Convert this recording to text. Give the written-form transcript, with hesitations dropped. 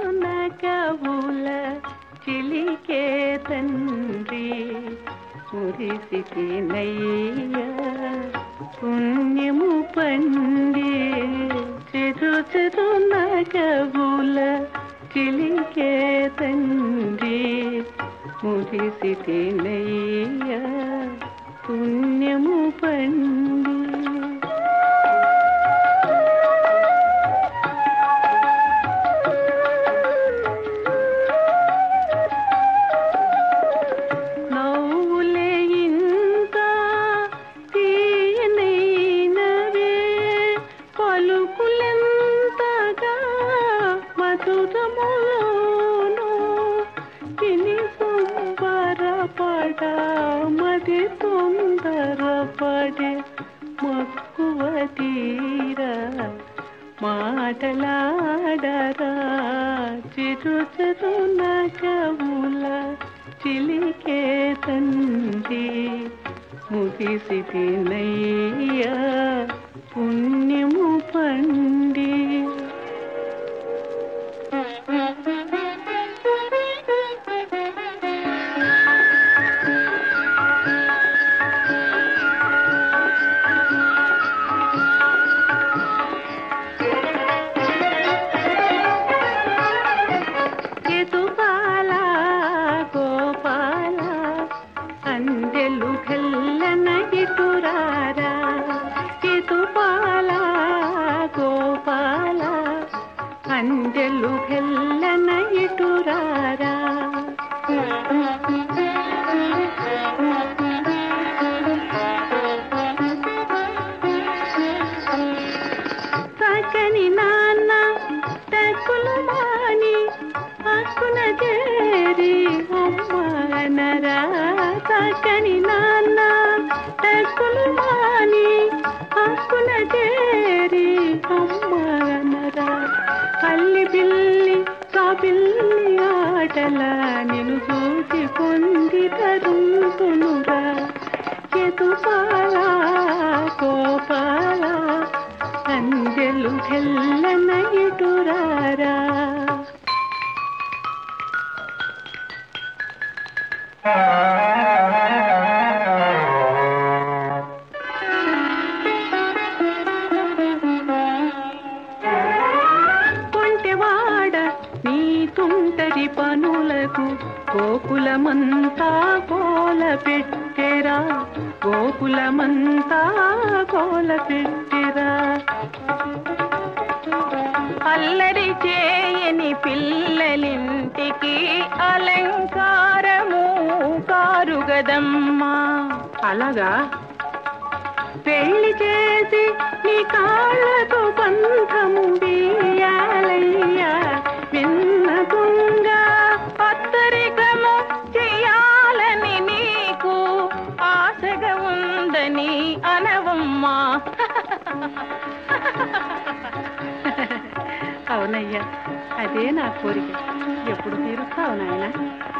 నగవుల చిలికే తండ్రి మురిసినయ్య పుణ్యము పండి చిరు నగవుల చిలికే తండ్రి మురిసినయ్య పుణ్యము పండి మది తొందరపడే మక్కువ తీరా మాటలాడరా చిరు నగవుల చిలికే తండ్రి ముగిసినయ్య పుణ్యము పండి అందెలు గెల్లన ఇటురారా ఇటుపాల గోపాల అందెలు గెల్లన ఇటురారా సకని నాన్న టక్కులు మాని అక్కున చేరి అమ్మనరా సకని నాన్న టక్కులు మాని అక్కున చేరి అమ్మనరా పల్లి పిల్లి కాపిల్లి ఆటల నిన్ను చూసి పొంది తరుముతునురా ఎదుపాల గోపాల అందెలు గెల్లన ఇటురారా కొంటెవాడ నీ తుంటరి పనులకు గోకులమంతా కోల పెట్టెరా గోకులమంతా కోల పెట్టెరా అల్లరి చేయని పిల్లలింటికి అలంకారము కారుగదమ్మా అలాగా పెళ్లి చేసి నీ కాళ్ళకు బంధము వేయాలయ్యా విన్నకుంగా పత్తరికము చేయాలని నీకు ఆశగా ఉందని అనవమ్మా అవునయ్యా అదే నా కోరిక ఎప్పుడు తీరుస్తావు నాయనా